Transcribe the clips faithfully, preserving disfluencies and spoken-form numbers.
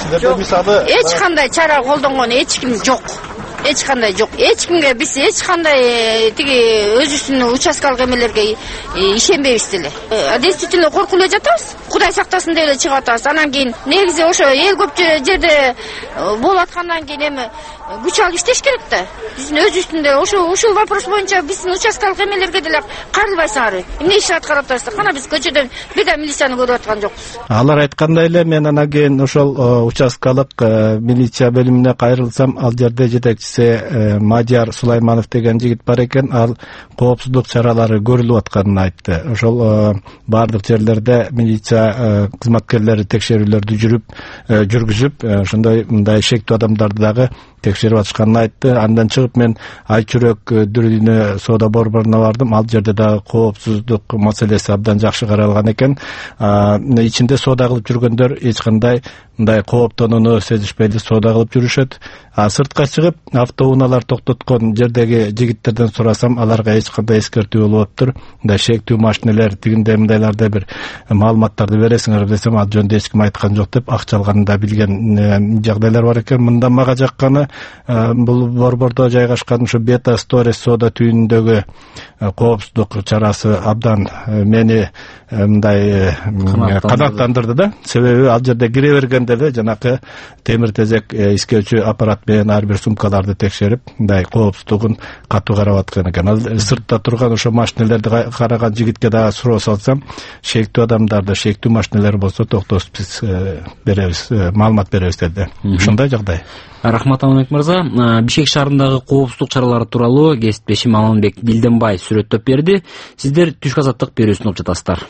Силерде мисалы эч кандай чара колдонгон эч ким жок. Эч кандай жок. Эч кимге биз эч кандай тиги өзүбүздүн участкалык эмелерге ишенбейбиз деле. Действительно коркуп эле жатабыз. Кудай сактасын деп эле чыгып атабыз. Анан кийин негизи ошо эл көп жерде болуп аткандан кийин эми күч алып иштеш керек да. Биздин өзүбүздүн деле ошо ушул вопрос боюнча биздин участкалык эмелерге деле карылбайсыңарбы? Эмне иш аткарып атасыздар? Кана биз көчөдөн бир да милицияны көрүп аткан жокпуз. Алар айткандай эле мен анан кийин ошол участкалык милиция бөлүмүнө кайрылсам, ал жерде жетекчиси Мадияр Сулайманов деген жигит бар экен. Ал коопсуздук чаралары көрүлүп атканын айтты. Ошол бардык жерлерде милиция кызматкерлери текшерүүлөрдү жүрүп жүргүзүп, ошондой мындай шектүү адамдарды дагы текшерип атышканын айтты. Андан чыгып мен Айчүрөк дүрүнө соода борборуна бардым. Ал жерде дагы коопсуздук маселеси абдан жакшы каралган экен. Ичинде соода кылып жүргөндөр эч кандай мындай кооптонууну сезишпейди, соода кылып жүрүшөт. А сыртка чыгып автоунаалар токтоткон жердеги жигиттерден сурасам, аларга эч кандай эскертүү болуптур. Мындай шектүү машинелер тигинде мындайларды бир маалыматтарды бересиңер десем, ал жөнүндө эч ким айткан жок деп акча алганын да билген жагдайлар бар экен. Мындан мага жакканы бул борбордо жайгашкан ушу Бета Сторис соода түйүнүндөгү коопсуздук чарасы абдан мени мындай канааттандырды да. Себеби ал жерде кире бергенде эле жанакы темир тезек искөөчү аппарат менен ар бир сумкаларды текшерип, мындай коопсуздугун катуу карап аткан экен. Ал сыртта турган ошо машинелерди караган жигитке дагы суроо салсам, шектүү адамдарды, шектүү машинелер болсо токтосуп биз беребиз, маалымат беребиз деди. Ушундай жагдай. Рахмат Аманбек мырза. Бишкек шаарындагы коопсуздук чаралары тууралуу кесиптешим Аманбек Билденбай сүрөттөп берди. Сиздер түшкү азаттык берүүсүн угуп жатасыздар.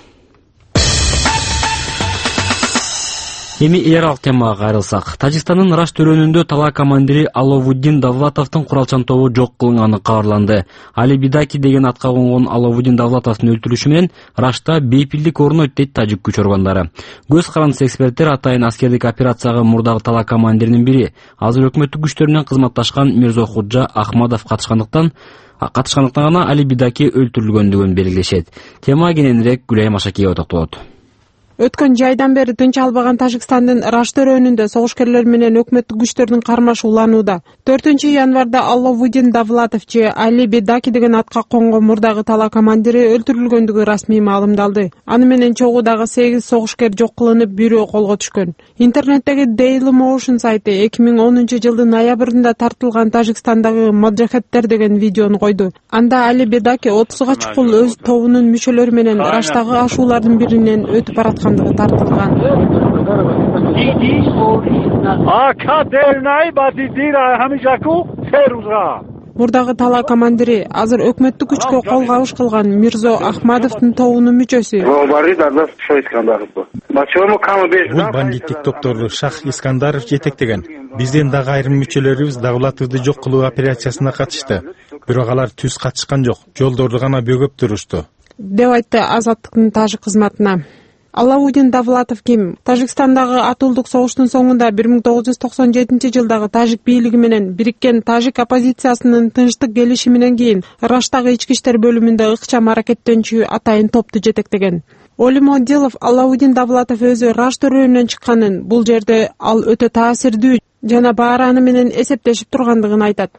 Эми эл аралык темага кайрылсак, Тажикстандын Раш төрөнүндө талаа командири Аловуддин Давлатовдун куралчан тобу жок кылынганы кабарланды. Али Бидаки деген атка конгон Аловуддин Давлатовдун өлтүрүшү менен Рашта бейпилдик орнойт дейт тажик күч органдары. Көз карандысы эксперттер атайын аскердик операцияга мурдагы талаа командиринин бири, азыр өкмөттүк күчтөр менен кызматташкан Мирзохуджа Ахмадов катышкандыктан катышкандыктан гана Али Бидаки өлтүрүлгөндүгүн белгилешет. Тема кененирээк Гүлай Машакиева токтолот. Өткөн жайдан бери тынч албаган Тажикстандын Раш төрөнүндө согушкерлер менен өкмөттүк күчтөрдүн кармашы уланууда. төртүнчү январда Аловуддин Давлатов же Али Бидаки деген атка конгон мурдагы талаа командири өлтүрүлгөндүгү расмий маалымдалды. Аны менен чогуудагы сегиз согушкер жок кылынып, бирөө колго түшкөн. Интернеттеги Daily Motion сайты эки миң онунчу жылдын ноябрында тартылган Тажикстандагы Моджахеттер деген видеону койду. Анда Али Бидаки отузга чукул өз тобунун мүчөлөрү менен Раштагы ашуулардын биринен өтүп бараткан тартылган. Мурдагы талаа командири азыр өкмөттүк күчкө кол кабыш кылган Мирзо Ахмадовдун тобунун мүчөсү. Бул бандиттик топторду Шах Искандаров жетектеген. Бизден дагы айрым мүчөлөрүбүз Давлатовду жок кылуу операциясына катышты. Бирок алар түз катышкан жок, жолдорду гана бөгөп турушту, деп айтты Азаттыктын тажик кызматына. Алаудин Давлатов ким? Тажикстандагы атуулдук согуштун соңунда бир миң тогуз жүз токсон жетинчи жылдагы тажик бийлиги менен бириккен тажик оппозициясынын тынчтык келишиминен кийин Раштагы ички иштер бөлүмүндө ыкчам аракеттенчү атайын топту жетектеген. Олим Одилов Алаудин Давлатов өзү Раш төрөнүнөн чыкканын, бул жерде ал өтө таасирдүү жана баараны менен эсептешип тургандыгын айтат.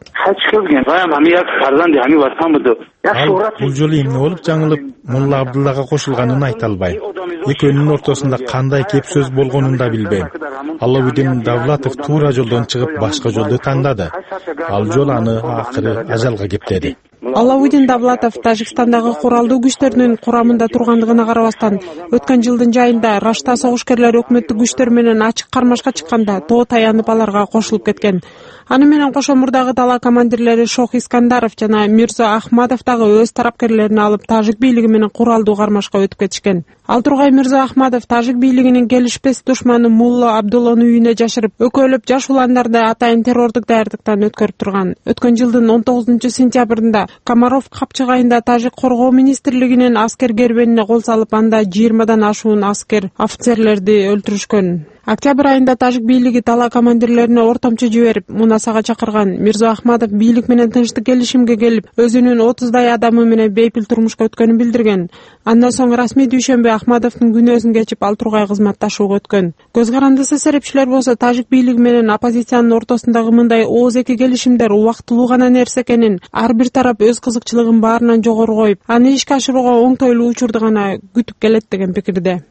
Ал бул жолу эмне болуп жаңылып, Мулла Абдуллага кошулганын айта албайм. Экөөнүн ортосунда кандай кеп сөз болгонун да билбейм. Алаудин Давлатов туура жолдон чыгып башка жолду тандады. Ал жол аны акыры ажалга кептеди. Алаудин Давлатов Тажикстандагы куралдуу күчтөрдүн курамында тургандыгына карабастан, өткөн жылдын жайында Рашта согушкерлер өкмөттүк күчтөр менен ачык кармашка чыкканда тоо таянып аларга кошулуп кеткен. Аны менен кошо мурдагы талаа командирлери Шох Искандаров жана Мирзо Ахмадов дагы өз тарапкерлерин алып тажик бийлиги менен куралдуу кармашка өтүп кетишкен. Ал тургай Мирзо Ахмадов тажик бийлигинин келишпес душманы Мулла Абдулланын үйүнө жашырып, өкөлөп жаш уландарды атайын террордук даярдыктан өткөрүп турган. Өткөн жылдын он тогузунчу сентябрында Комаров капчыгайында тажик коргоо министрлигинин аскер кербенине кол салып, анда жыйырмадан ашуун аскер офицерлерди өлтүрүшкөн. Октябрь айында тажик бийлиги талаа командирлерине ортомчу жиберип, Мунасага чакырган. Мирзо Ахмадов бийлик менен тынчтык келишимге келип, өзүнүн отуздай адамы менен бейпил турмушка өткөнүн билдирген. Андан соң расмий дүйшөмбү Ахмадовдун күнөөсүн кечип ал тургай кызматташууга өткөн. Көз карандысы серепчилер болсо тажик бийлиги менен оппозициянын ортосундагы мындай ооз-эки келишимдер убактылуу гана нерсе экенин, ар бир тарап өз кызыкчылыгын баарынан жогору коюп, аны ишке ашырууга оңтойлуу учурду гана күтүп келет деген пикирде.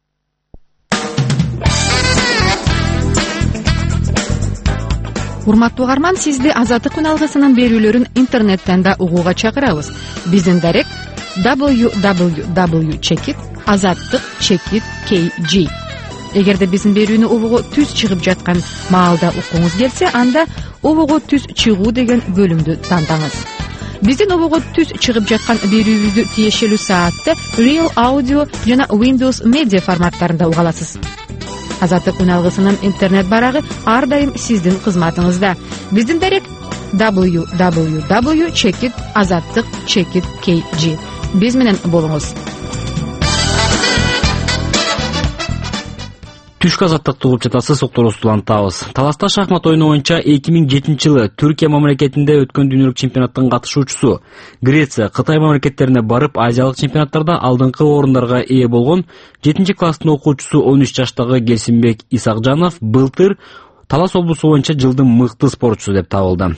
Урматтуу угарман, сизди Азаттык күн алгысынын берүүлөрүн интернеттен да угууга чакырабыз. Биздин дарек дабл ю дабл ю дабл ю чекит азаттык чекит кей джи. Эгерде биздин берүүнү угууга түз чыгып жаткан маалда укуңуз келсе, анда угууга түз чыгуу деген бөлүмдү тандаңыз. Биздин угууга түз чыгып жаткан берүүбүздү тиешелүү саатта Real Audio жана Windows Media форматтарында уга аласыз. Азаттык күн алгысынын интернет барагы ар дайым сиздин кызматыңызда. Биздин дарек дабл ю дабл ю дабл ю чекит азаттык чекит кей джи. Биз менен болуңуз. Түшкү азаттыкты угуп жатасыз, уктуруусу улантабыз. Таласта шахмат оюну боюнча эки миң жетинчи жылы Түркия мамлекетинде өткөн дүйнөлүк чемпионаттын катышуучусу Греция, Кытай мамлекеттерине барып, азиялык чемпионаттарда алдыңкы орундарга ээ болгон жетинчи класстын окуучусу он үч жаштагы Келсинбек Исакжанов былтыр Талас облусу боюнча жылдын мыкты спортчусу деп табылды.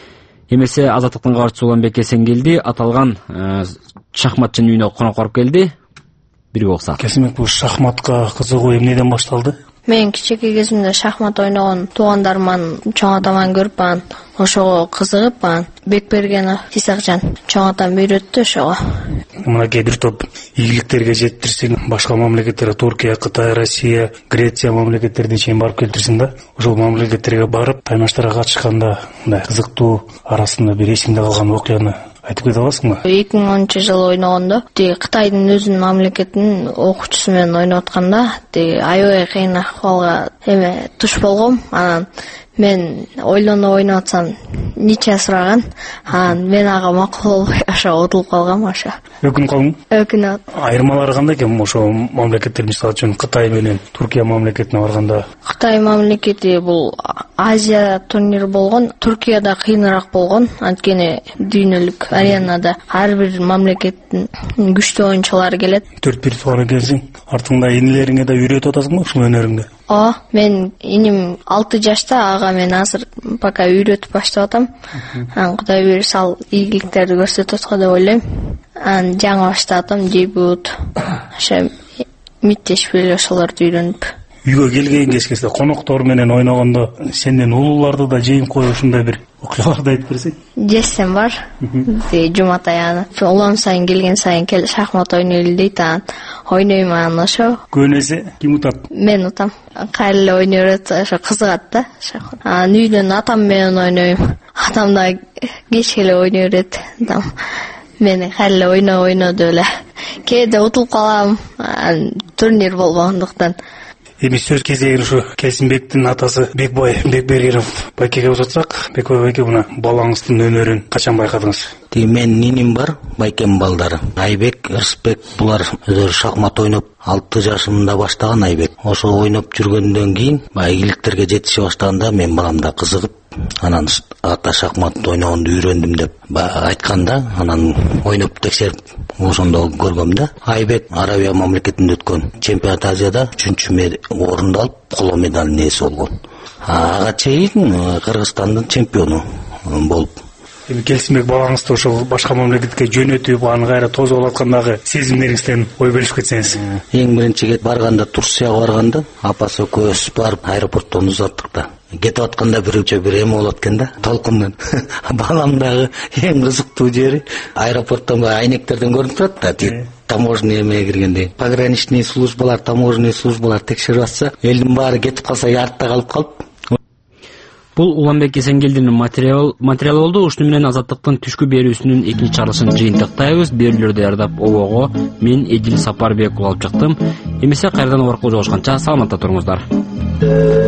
Эмесе Азаттыктын кабарчысы Уланбек Эсенгелди аталган шахматчынын үйүнө конок барып келди. Бирге оксак. Келсинбек, бул шахматка кызыгуу эмнеден башталды? Мен кичинекей кезимде шахмат ойногон туугандарыман, чоң атаман көрүп анан ошого кызыгып, анан Бекбергенов Исакжан чоң атам үйрөттү ошого. Мынакей бир топ ийгиликтерге жеттирсең, башка мамлекеттерге, Туркия, Кытай, Россия, Греция мамлекеттерине чейин барып келтирсиң да, ошол мамлекеттерге барып, таймаштарга катышканда мындай кызыктуу арасында бир эсиңде калган окуяны айтып кете аласыңбы? эки миң онунчу жылы ойногондо, тиги Кытайдын өзүнүн мамлекетинин окуучусу менен ойноп атканда, тиги аябай кыйын акыбалга эме туш болгом. Анан мен ойлоно ойноп атсам, ниче сураган. Анан мен ага макул болбой ошо утулуп калгам ошо. Өкүнүп калдың? Өкүнөт. Айырмалары кандай экен ошо мамлекеттер, мисалы үчүн Кытай менен Туркия мамлекетине барганда? Кытай мамлекети бул Азия турнир болгон, Туркияда кыйыныраак болгон. Анткени дүйнөлүк аренада ар бир мамлекеттин күчтүү оюнчулары келет. төрт бир тууган экенсиң. Артыңда инилериңе да үйрөтүп атасыңбы ушул өнөрүңдү? Ооба, мен иним алты жашта, ага мен азыр пока үйрөтүп баштап атам. Анан Кудай буйруса ал ийгиликтерди көрсөтөт го деп ойлойм. Анан жаңы баштап атам, дебют. Ошо миттешип эле ошолорду үйрөнүп. Үйгө келген кезге коноктор менен ойногондо сенден улууларды да жейип коюп ушундай бир окуяларды айтып берсең. Жесем бар. Тиги Жуматай аны улам сайын келген сайын кел шахмат ойнойлу дейт, анан ойнойм анан ошо. Көбүнесе ким утат? Мен утам. Кайра эле ойнойт, ошо кызыгат да шахмат. Анан үйдөн атам менен ойнойм. Атам да кечке эле ойной берет. Мен кайра эле ойно ойно деп эле. Кээде утулуп калам, турнир болбогондуктан. Эми сөз кезегин ушу Келсинбектин атасы Бекбай Бекбергенов байкеге узатсак, Бекбай байке, мына балаңыздын өнөрүн качан байкадыңыз? Тиги менин ниним бар, байкем балдары. Айбек, Ырысбек, булар өздөрү шахмат ойноп алты жашымда баштаган Айбек. Ошо ойноп жүргөндөн кийин баягы ийгиликтерге жетише баштаганда мен балам да кызыгып, анан ата шахмат ойногонду үйрөндүм деп айтканда, анан ойноп текшерип ошондо көргөм да. Айбек Арабия мамлекетинде өткөн чемпионат Азияда үчүнчү орунду алып, коло медалдын ээси болгон. Ага чейин Кыргызстандын чемпиону болуп. Эми Келсинбек балаңызды ошол башка мамлекетке жөнөтүп, аны кайра тосуп аткандагы сезимдериңизден ой бөлүшүп кетсеңиз. Эң биринчи кет барганда, Турцияга барганда, апасы экөөбүз барып аэропорттон узаттык да. Кетип атканда биринчи бир эме болот экен да, толкундун. Балам дагы эң кызыктуу жери аэропорттон айнектерден көрүнүп турат да, тиги таможня эмеге киргенде. Пограничный службалар, таможенный службалар текшерип атса, элдин баары кетип калса, артта калып калып. Бул Уланбек Эсенгелдинин материал материалы болду. Ушуну менен Азаттыктын түшкү берүүсүнүн экинчи чыгарылышын жыйынтыктайбыз. Берүүлөрдү даярдап обого мен Эдил Сапарбек алып чыктым. Эмесе кайрадан оркуп жолугушканча саламатта туруңуздар.